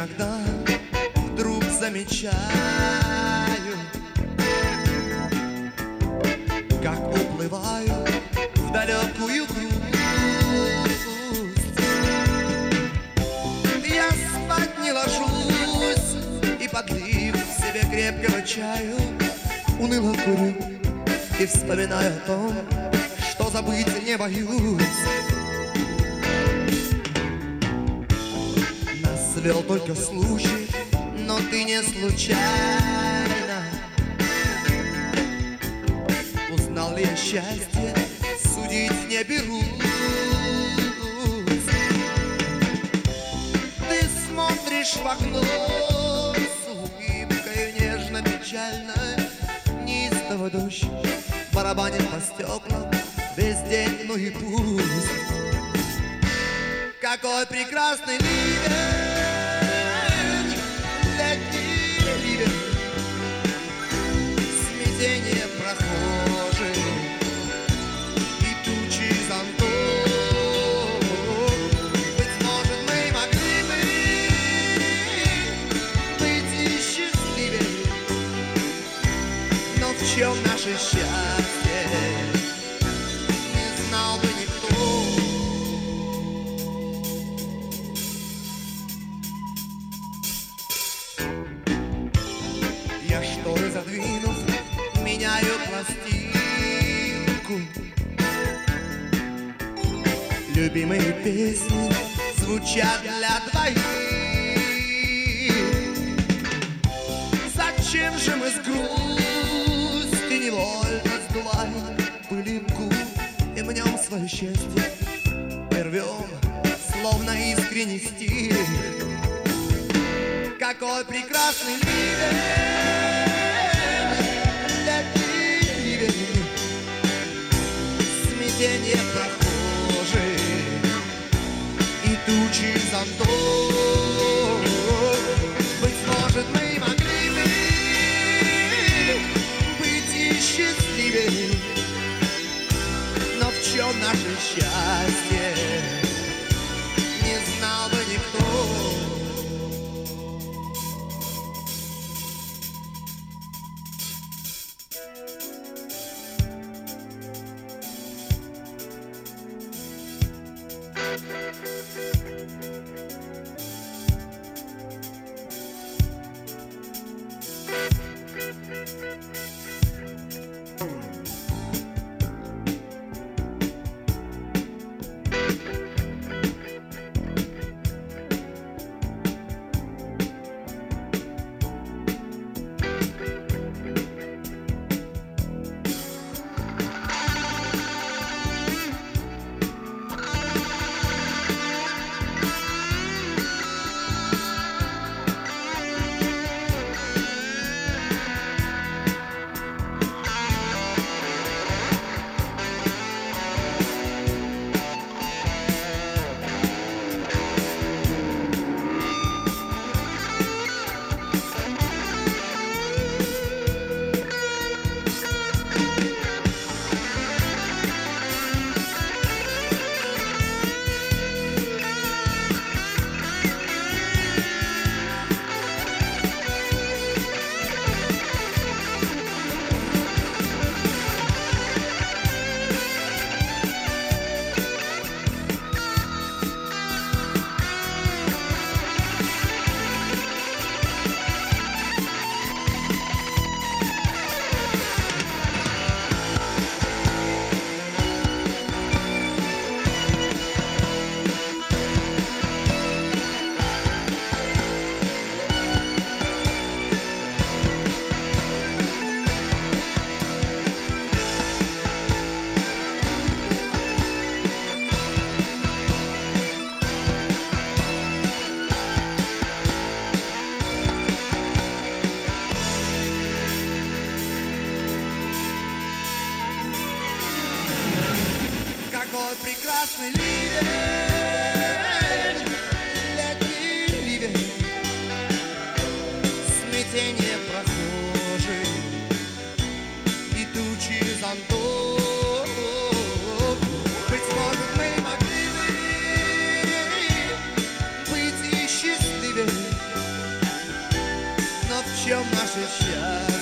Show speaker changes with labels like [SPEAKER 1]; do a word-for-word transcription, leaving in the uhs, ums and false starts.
[SPEAKER 1] иногда вдруг замечаю, как уплываю в далекую грусть. Я спать не ложусь и, подлив себе крепкого чаю, уныло курю и вспоминаю о том, что забыть не боюсь. Нас свел только случай, но ты не случайно. Узнал ли я счастье, судить не берусь. Ты смотришь в окно с улыбкой нежно-печальной. Неистово дождь барабанит по стеклам весь день, ну и пусть. Какой прекрасный ливень, летний ливень, смятение прохожих и тучи зонтов. Быть может, мы могли бы быть и счастливее, но в чем наше счастье, не знал бы никто. Я шторы задвинув, меняю пластинку. Любимые песни звучат для двоих. Зачем же мы с грусти невольно сдуваем пылинку и мнем свое счастье, и рвем, словно искренний стих. Какой прекрасный ливень, летний ливень, смятение прохожих и тучи зонтов. Быть может, мы могли бы быть и счастливее, но в чем наше счастье, не знал бы никто. Прекрасный ливень, летний ливень, смятение прохожих и тучи зонтов. Быть может, мы могли бы быть и счастливее, чем наше счастье.